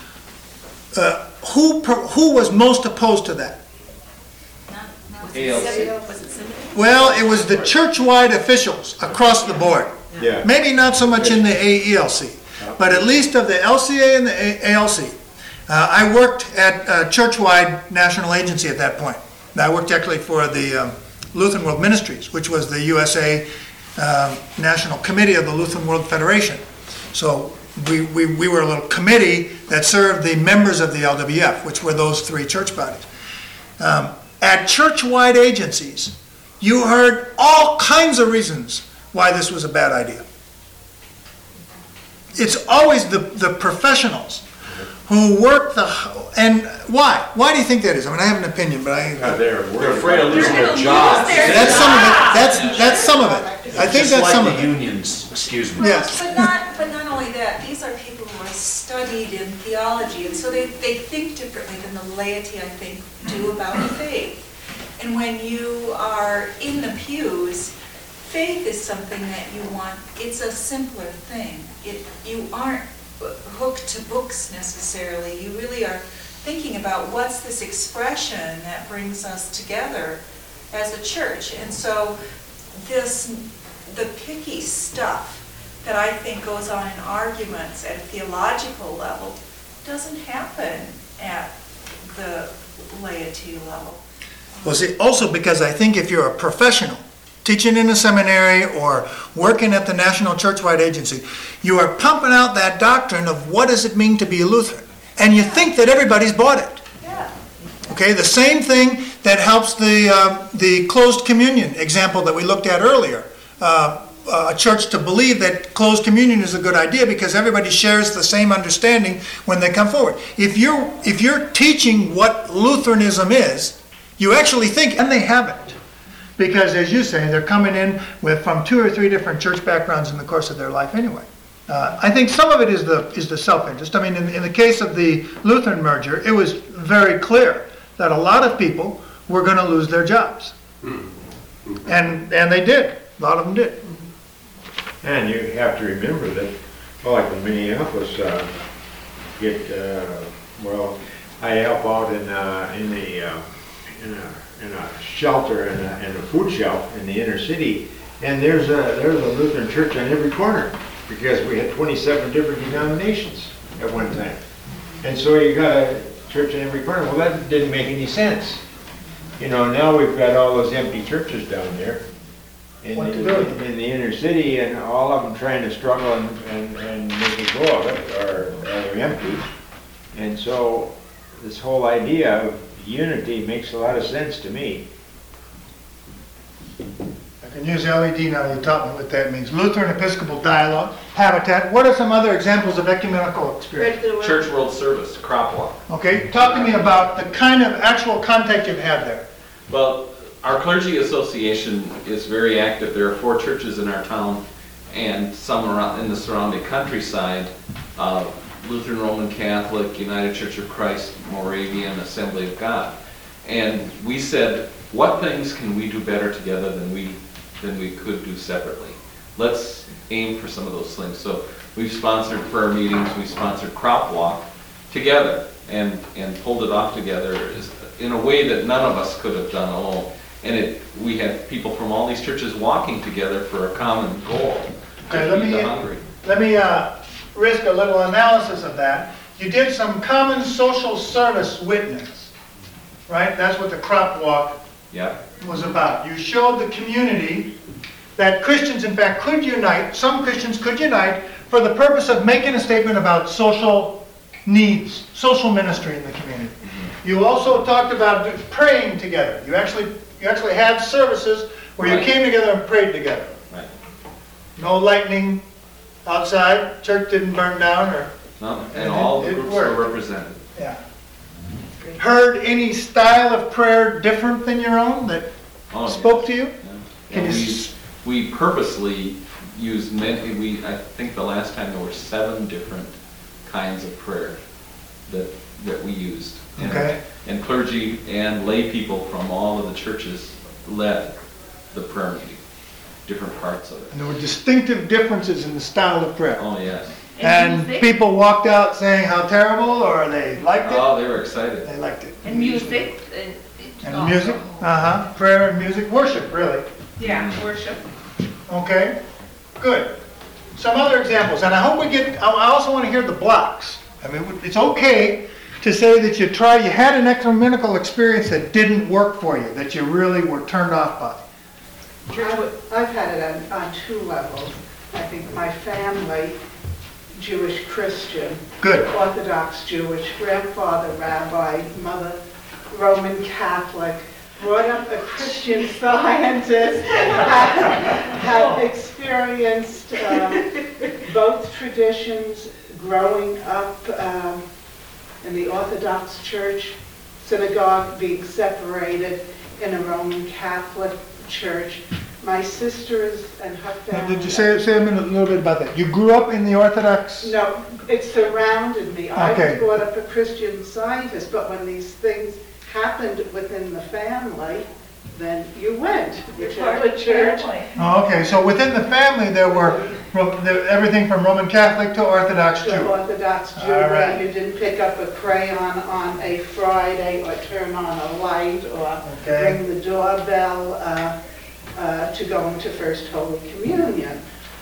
who was most opposed to that? Was it Synod? Well, it was the church-wide officials across the board. Yeah. Maybe not so much in the AELC, but at least of the LCA and the ALC. I worked at a church-wide national agency at that point. I worked actually for the Lutheran World Ministries, which was the USA National Committee of the Lutheran World Federation. So we were a little committee that served the members of the LWF, which were those 3 church bodies. At church-wide agencies, you heard all kinds of reasons why this was a bad idea. It's always the professionals who work and why? Why do you think that is? I mean, I have an opinion, but They're afraid of losing their jobs. that's some of it. That's some of it. I think that's some of the it. unions, excuse me. Yes. But not only that, these are people who are studied in theology, and so they think differently than the laity, I think, do about faith. And when you are in the pews, faith is something that you want. It's a simpler thing. You aren't hooked to books necessarily. You really are thinking about what's this expression that brings us together as a church. And so the picky stuff that I think goes on in arguments at a theological level doesn't happen at the laity level. Well, see, also because I think if you're a professional, teaching in a seminary or working at the National Churchwide Agency, you are pumping out that doctrine of what does it mean to be a Lutheran. And you think that everybody's bought it. Yeah. Okay, the same thing that helps the closed communion example that we looked at earlier. A church to believe that closed communion is a good idea because everybody shares the same understanding when they come forward. If you're teaching what Lutheranism is, you actually think, and they haven't. Because as you say, they're coming in from 2 or 3 different church backgrounds in the course of their life anyway. I think some of it is the self-interest. I mean, in the case of the Lutheran merger, it was very clear that a lot of people were going to lose their jobs. And they did. A lot of them did. And you have to remember that Well, like in Minneapolis, well, I help out in a shelter, in a food shelf in the inner city, and there's a Lutheran church on every corner, because we had 27 different denominations at one time. And so you got a church in every corner. Well, that didn't make any sense. You know, now we've got all those empty churches down there in the inner city, and all of them trying to struggle and make a go of it, or they're empty. And so this whole idea of unity makes a lot of sense to me. I can use LED now, you taught me what that means. Lutheran Episcopal Dialogue, Habitat. What are some other examples of ecumenical experience? Church World Service, Crop Walk. Okay, talk to me about the kind of actual contact you've had there. Well, our clergy association is very active. There are 4 churches in our town and some around in the surrounding countryside. Lutheran Roman Catholic, United Church of Christ, Moravian, Assembly of God. And we said, what things can we do better together than we could do separately? Let's aim for some of those things. So we've sponsored prayer meetings, we sponsored Crop Walk together and pulled it off together in a way that none of us could have done alone. And we had people from all these churches walking together for a common goal to feed the hungry. Let me risk a little analysis of that. You did some common social service witness, right? That's what the Crop Walk was about. You showed the community that Christians, in fact, could unite, some Christians could unite for the purpose of making a statement about social needs, social ministry in the community. You also talked about praying together. You actually had services where you came together and prayed together. Right. No lightning outside, church didn't burn down, or No, and all the groups were represented. yeah. Heard any style of prayer different than your own that spoke to you? Yeah. Can And you we purposely used many. I think the last time there were 7 different kinds of prayer that we used. And clergy and lay people from all of the churches led the prayer meeting, different parts of it. And there were distinctive differences in the style of prayer. Oh, yes. And people walked out saying how terrible, or they liked it? Oh, they were excited. They liked it. And music. And music? Prayer and music. Worship, really. Yeah, worship. Okay, good. Some other examples, and I hope I also want to hear the blocks. I mean, it's okay to say that you had an ecumenical experience that didn't work for you, that you really were turned off by. I've had it on 2 levels. I think my family, Jewish Christian, Good. Orthodox Jewish, grandfather rabbi, mother Roman Catholic, brought up a Christian Scientist, had experienced both traditions growing up in the Orthodox Church, synagogue being separated in a Roman Catholic church. My sisters and her family... Did you say a little bit about that? You grew up in the Orthodox? No, it surrounded me. I Okay. was brought up a Christian Scientist, but when these things happened within the family, then you went. Whichever church. Oh, okay, so within the family there were everything from Roman Catholic to Orthodox The Jew. Orthodox Jew, All right. where you didn't pick up a crayon on a Friday, or turn on a light, or Okay. ring the doorbell to go into First Holy Communion.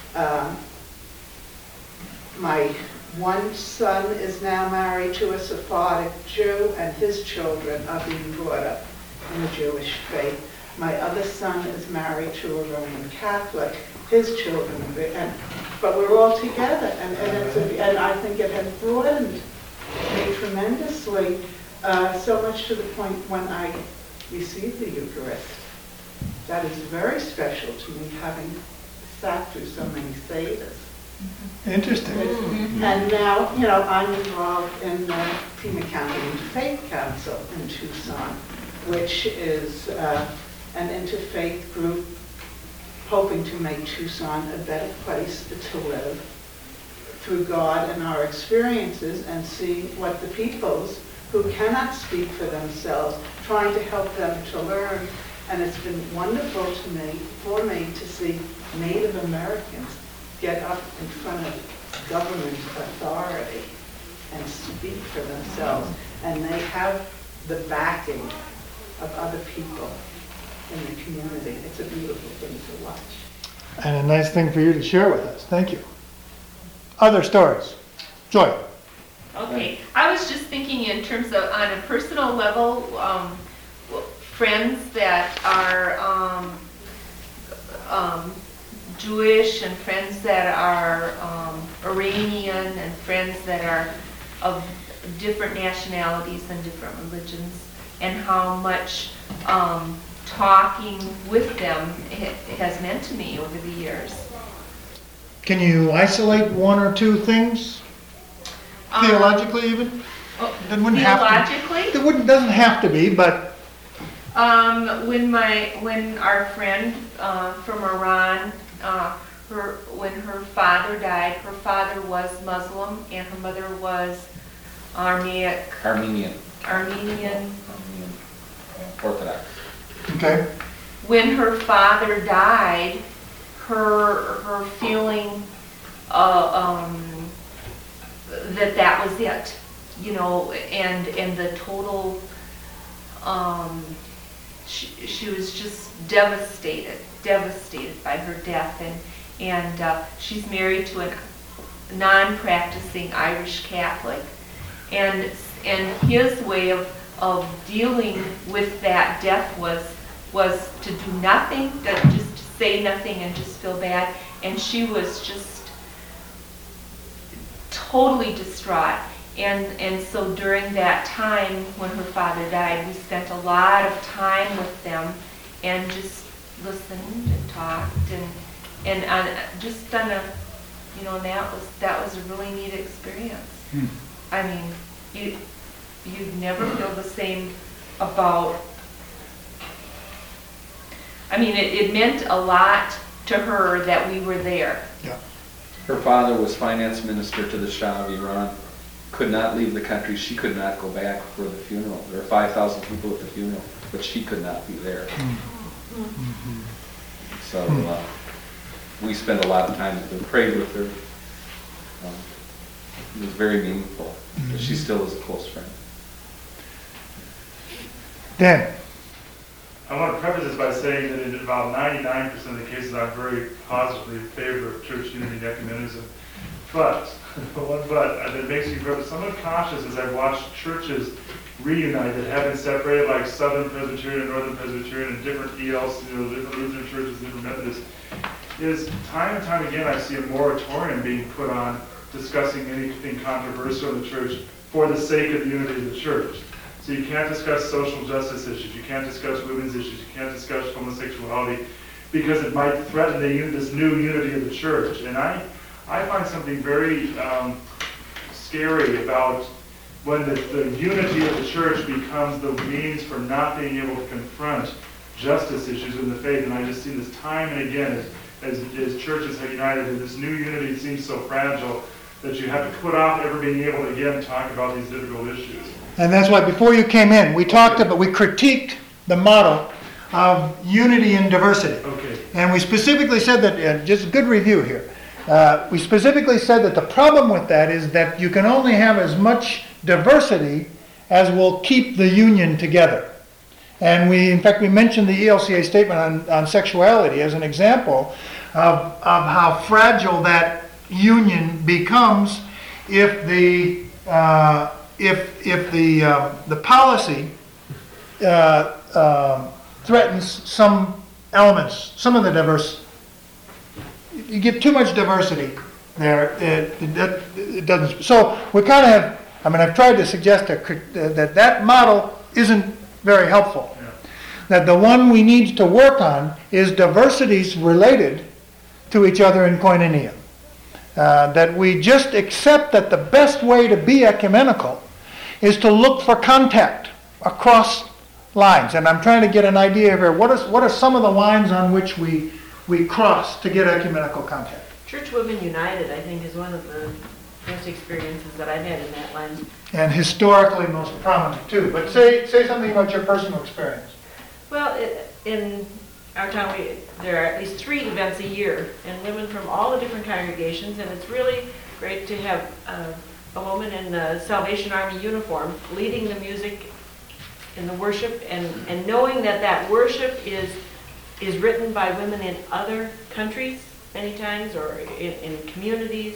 My one son is now married to a Sephardic Jew, and his children are being brought up in the Jewish faith. My other son is married to a Roman Catholic. His children, but we're all together, and I think it has broadened me tremendously, so much to the point when I received the Eucharist. That is very special to me, having sat through so many Seders. Interesting. And now, I'm involved in the Pima County Interfaith Council in Tucson, which is an interfaith group hoping to make Tucson a better place to live through God and our experiences, and see what the peoples who cannot speak for themselves, trying to help them to learn. And it's been wonderful for me to see Native Americans get up in front of government authority and speak for themselves, and they have the backing of other people in the community. It's a beautiful thing to watch. And a nice thing for you to share with us. Thank you. Other stories? Joy? Okay, I was just thinking in terms of, on a personal level, friends that are Jewish and friends that are Iranian and friends that are of different nationalities and different religions, and how much talking with them has meant to me over the years. Can you isolate one or two things? Theologically even? It wouldn't Theologically? have to. It doesn't have to be, but when our friend from Iran, when her father died, her father was Muslim and her mother was Armenian Orthodox. okay. When her father died, her feeling that was it, you know, and the total, she was just devastated by her death, and she's married to a non-practicing Irish Catholic, and his way of dealing with that death was to do nothing, just to say nothing and just feel bad, and she was just totally distraught. And so during that time when her father died, we spent a lot of time with them and just listened and talked and just done a, you know, that was a really neat experience. I mean, you'd never feel the same about, I mean, it meant a lot to her that we were there. Yeah. Her father was finance minister to the Shah of Iran, could not leave the country. She could not go back for the funeral. There were 5,000 people at the funeral, but she could not be there. So we spent a lot of time with her, prayed with her. It was very meaningful, but she still is a close friend. Dan? I want to preface this by saying that in about 99% of the cases, I'm very positively in favor of church unity and ecumenism. But, one but, that makes me somewhat cautious as I've watched churches reunite that have been separated, like Southern Presbyterian and Northern Presbyterian and different ELs, you know, different Lutheran churches, different Methodists, is time and time again I see a moratorium being put on discussing anything controversial in the church for the sake of the unity of the church. So you can't discuss social justice issues, you can't discuss women's issues, you can't discuss homosexuality, because it might threaten this new unity of the church. And I find something very scary about when the unity of the church becomes the means for not being able to confront justice issues in the faith. And I just see this time and again as churches have united, and this new unity seems so fragile that you have to put off ever being able to again talk about these difficult issues. And that's why before you came in, we critiqued the model of unity and diversity. Okay. And we specifically said that, and just a good review here, we specifically said that the problem with that is that you can only have as much diversity as will keep the union together. And in fact, we mentioned the ELCA statement on sexuality as an example of how fragile that union becomes if the policy threatens some elements, some of the diverse. You get too much diversity there, it doesn't. So we kind of have, I mean, I've tried to suggest that model isn't very helpful. Yeah. That the one we need to work on is diversities related to each other in koinonia. That we just accept that the best way to be ecumenical is to look for contact across lines. And I'm trying to get an idea here. What are some of the lines on which we cross to get ecumenical contact? Church Women United, I think, is one of the best experiences that I've had in that line. And historically most prominent too. But say something about your personal experience. Well, in our town, there are at least 3 events a year, and women from all the different congregations, and it's really great to have a woman in the Salvation Army uniform leading the music in the worship, and knowing that that worship is written by women in other countries many times, or in communities,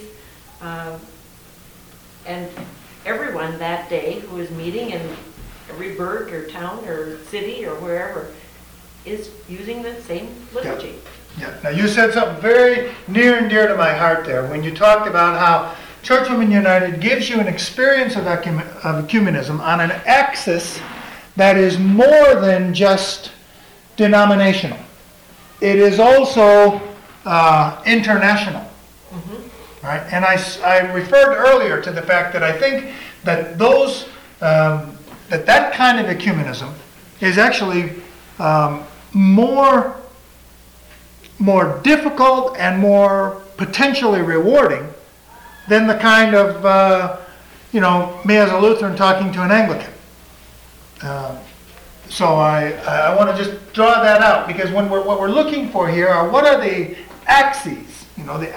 and everyone that day who is meeting in every burg or town or city or wherever is using the same liturgy. Yeah. Now you said something very near and dear to my heart there when you talked about how Church Women United gives you an experience of ecumenism on an axis that is more than just denominational. It is also international. Mm-hmm. Right? And I referred earlier to the fact that I think that those that kind of ecumenism is actually more difficult and more potentially rewarding than the kind of me as a Lutheran talking to an Anglican. So I want to just draw that out, because what we're looking for here are what are the axes, the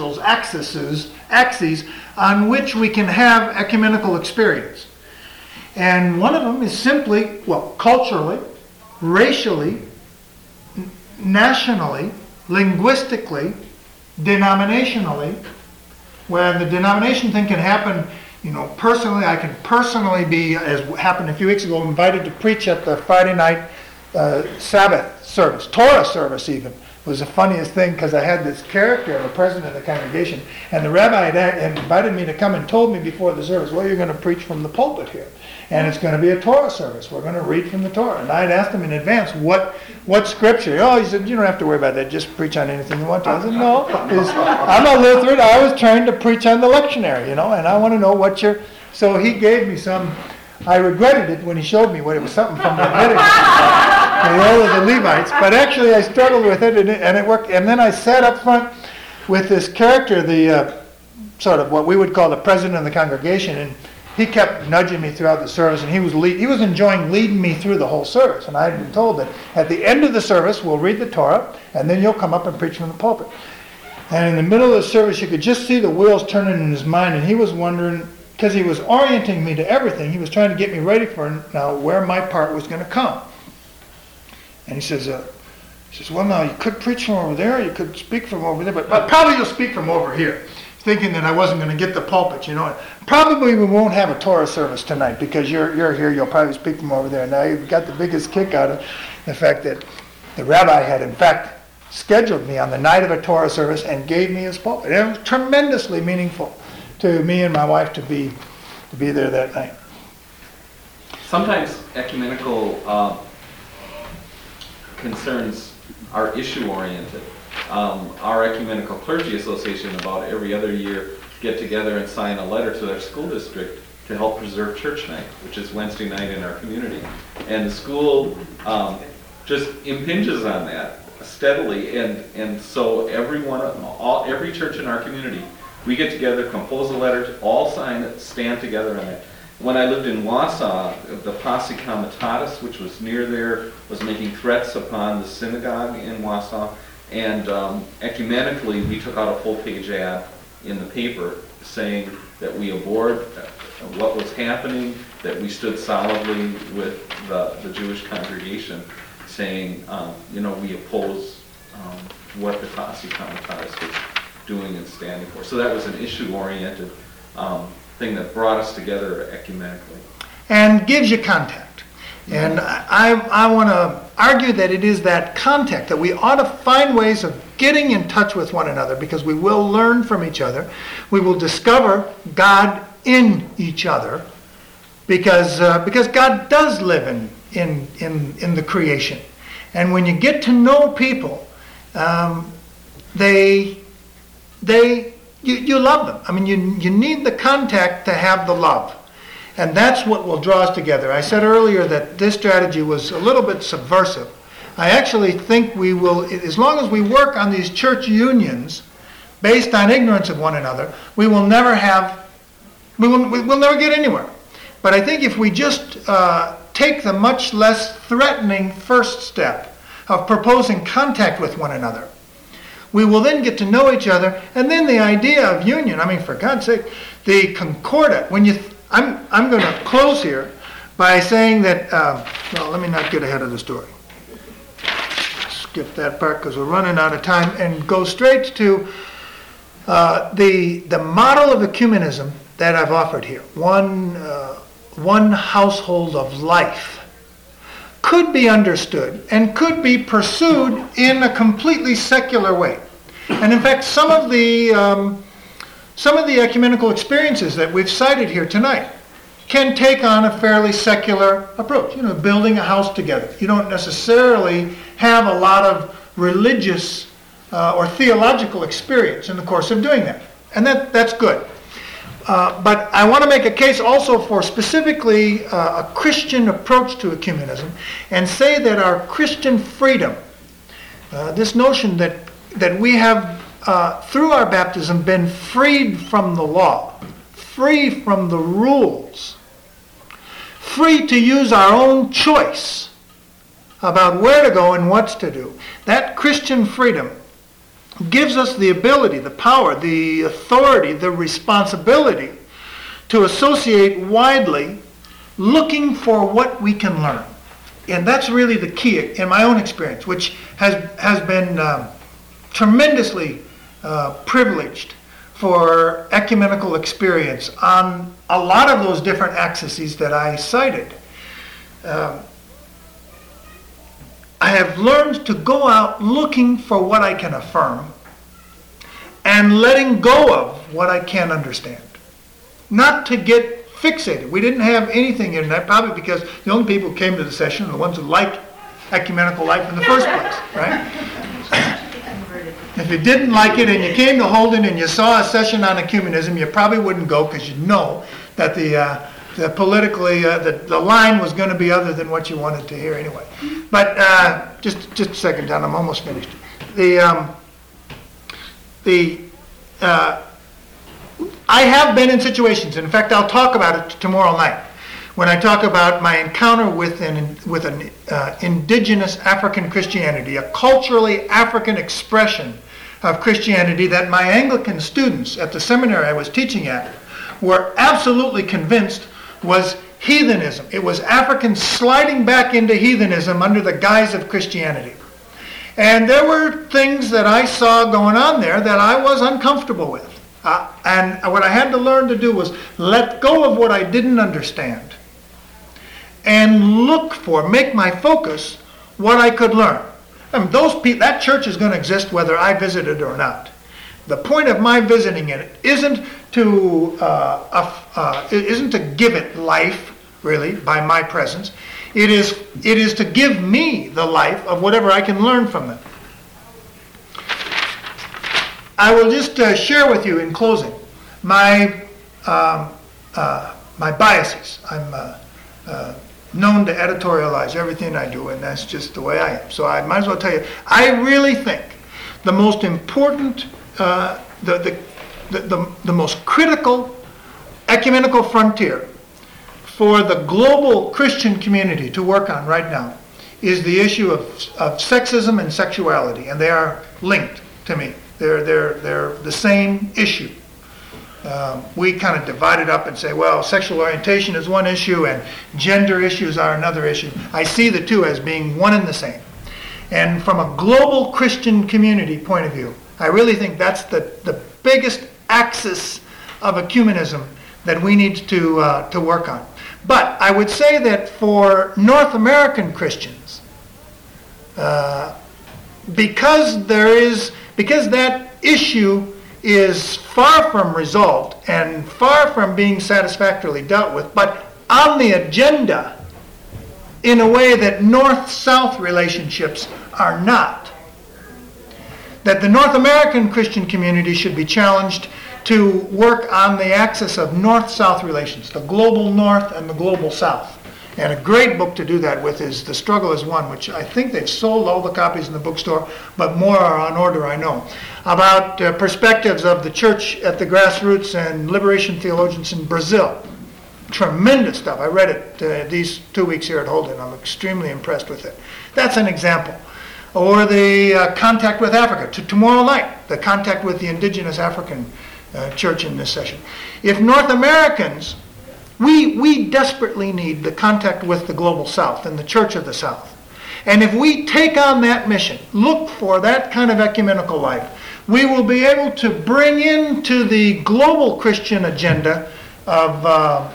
axes on which we can have ecumenical experience. And one of them is simply, culturally, racially, nationally, linguistically, denominationally, where the denomination thing can happen. Personally, I can personally be, as happened a few weeks ago, invited to preach at the Friday night Sabbath service, Torah service even. It was the funniest thing, because I had this character of a president of the congregation, and the rabbi had invited me to come and told me before the service, you're going to preach from the pulpit here, and it's going to be a Torah service. We're going to read from the Torah. And I had asked him in advance, what scripture? He said, you don't have to worry about that. Just preach on anything you want to. I said, no, I'm a Lutheran. I was trained to preach on the lectionary, and I want to know what you're... So he gave me some... I regretted it when he showed me what it was, something from Leviticus, the Levites. But actually, I struggled with it, and it worked. And then I sat up front with this character, the sort of what we would call the president of the congregation, and he kept nudging me throughout the service, and he was enjoying leading me through the whole service. And I had been told that at the end of the service, we'll read the Torah, and then you'll come up and preach from the pulpit. And in the middle of the service, you could just see the wheels turning in his mind, and he was wondering, because he was orienting me to everything, he was trying to get me ready for now where my part was going to come. And he says, now you could preach from over there, you could speak from over there, but probably you'll speak from over here. Thinking that I wasn't going to get the pulpit, Probably we won't have a Torah service tonight because you're here, you'll probably speak from over there. Now you've got the biggest kick out of the fact that the rabbi had in fact scheduled me on the night of a Torah service and gave me his pulpit. It was tremendously meaningful to me and my wife to be there that night. Sometimes ecumenical concerns are issue-oriented. Our Ecumenical Clergy Association about every other year get together and sign a letter to their school district to help preserve church night, which is Wednesday night in our community. And the school just impinges on that steadily, and so every church in our community, we get together, compose a letter, all sign it, stand together on it. When I lived in Wausau, the Posse Comitatus, which was near there, was making threats upon the synagogue in Wausau, and ecumenically we took out a full-page ad in the paper saying that we abhorred what was happening, that we stood solidly with the Jewish congregation, saying, we oppose what the Posse Comitatus was doing and standing for. So that was an issue-oriented thing that brought us together ecumenically. And gives you contact. And I want to argue that it is that contact, that we ought to find ways of getting in touch with one another, because we will learn from each other. We will discover God in each other, because God does live in the creation. And when you get to know people, you love them. I mean, you need the contact to have the love. And that's what will draw us together. I said earlier that this strategy was a little bit subversive. I actually think we will, as long as we work on these church unions based on ignorance of one another, we'll never get anywhere. But I think if we just take the much less threatening first step of proposing contact with one another, We will then get to know each other, and then the idea of union. I mean, for God's sake, the concordat. I'm going to close here by saying that. Well, let me not get ahead of the story. Skip that part because we're running out of time, and go straight to the model of ecumenism that I've offered here. One household of life could be understood and could be pursued in a completely secular way. And in fact, some of the ecumenical experiences that we've cited here tonight can take on a fairly secular approach. Building a house together. You don't necessarily have a lot of religious or theological experience in the course of doing that. And that's good. But I want to make a case also for specifically a Christian approach to ecumenism and say that our Christian freedom, this notion that we have, through our baptism, been freed from the law, free from the rules, free to use our own choice about where to go and what to do. That Christian freedom gives us the ability, the power, the authority, the responsibility to associate widely, looking for what we can learn. And that's really the key in my own experience, which has been tremendously privileged for ecumenical experience on a lot of those different axes that I cited. I have learned to go out looking for what I can affirm and letting go of what I can't understand. Not to get fixated. We didn't have anything in that, probably because the only people who came to the session are the ones who liked ecumenical life in the first place, right? If you didn't like it and you came to Holden and you saw a session on ecumenism, you probably wouldn't go because you know that the politically, the line was going to be other than what you wanted to hear anyway. But just a second, John, I'm almost finished. I have been in situations, in fact, I'll talk about it tomorrow night, when I talk about my encounter with an indigenous African Christianity, a culturally African expression of Christianity that my Anglican students at the seminary I was teaching at were absolutely convinced was heathenism. It was Africans sliding back into heathenism under the guise of Christianity. And there were things that I saw going on there that I was uncomfortable with. And what I had to learn to do was let go of what I didn't understand and make my focus what I could learn. I mean, that church is going to exist whether I visit it or not. The point of my visiting it isn't to give it life, really, by my presence. It is to give me the life of whatever I can learn from them. I will just share with you in closing my biases. I'm known to editorialize everything I do, and that's just the way I am. So I might as well tell you, I really think the most important, the most critical ecumenical frontier for the global Christian community to work on right now is the issue of sexism and sexuality, and they are linked to me. They're the same issue. We kind of divide it up and say, well, sexual orientation is one issue and gender issues are another issue. I see the two as being one and the same. And from a global Christian community point of view, I really think that's the biggest axis of ecumenism that we need to work on. But I would say that for North American Christians, because that issue is far from resolved and far from being satisfactorily dealt with, but on the agenda in a way that North-South relationships are not, that the North American Christian community should be challenged to work on the axis of North-South relations, the global North and the global South. And a great book to do that with is The Struggle is One, which I think they've sold all the copies in the bookstore, but more are on order, I know, about perspectives of the church at the grassroots and liberation theologians in Brazil. Tremendous stuff. I read it these 2 weeks here at Holden. I'm extremely impressed with it. That's an example. or the contact with Africa, to tomorrow night, the contact with the indigenous African church in this session. If North Americans, we desperately need the contact with the global South and the Church of the South. And if we take on that mission, look for that kind of ecumenical life, we will be able to bring into the global Christian agenda of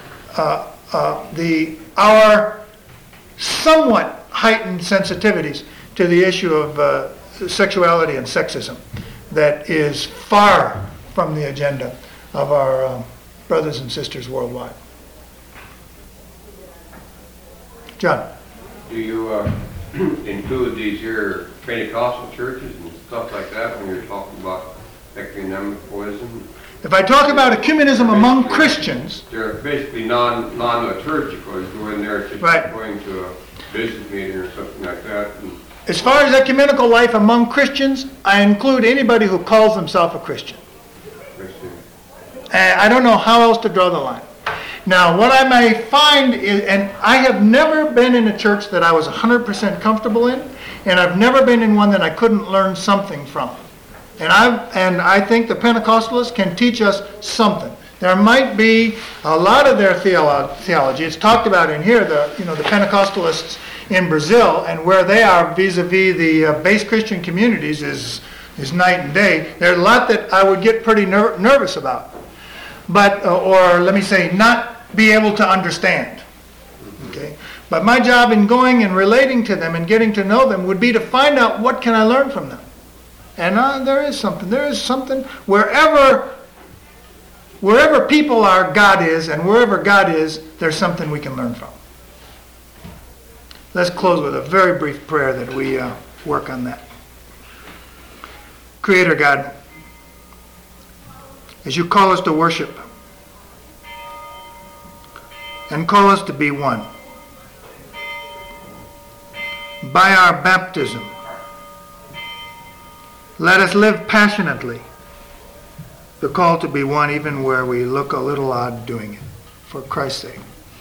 our somewhat heightened sensitivities to the issue of sexuality and sexism that is far from the agenda of our brothers and sisters worldwide. John? Do you include these here Pentecostal churches and stuff like that when you're talking about ecumenicalism? If I talk about ecumenism among Christians, they're basically non-liturgical. You go in there just right. Going to a business meeting or something like that. As far as ecumenical life among Christians, I include anybody who calls himself a Christian. I don't know how else to draw the line. Now, what I may find is, and I have never been in a church that I was 100% comfortable in, and I've never been in one that I couldn't learn something from. And I think the Pentecostalists can teach us something. There might be a lot of their theology. It's talked about in here, the Pentecostalists in Brazil, and where they are vis-a-vis the base Christian communities is night and day. There's a lot that I would get pretty nervous about. But, or let me say, not be able to understand. Okay? But my job in going and relating to them and getting to know them would be to find out what can I learn from them. And there is something. There is something. Wherever people are, God is, and wherever God is, there's something we can learn from. Let's close with a very brief prayer that we work on that. Creator God, as you call us to worship and call us to be one, by our baptism, let us live passionately the call to be one, even where we look a little odd doing it, for Christ's sake.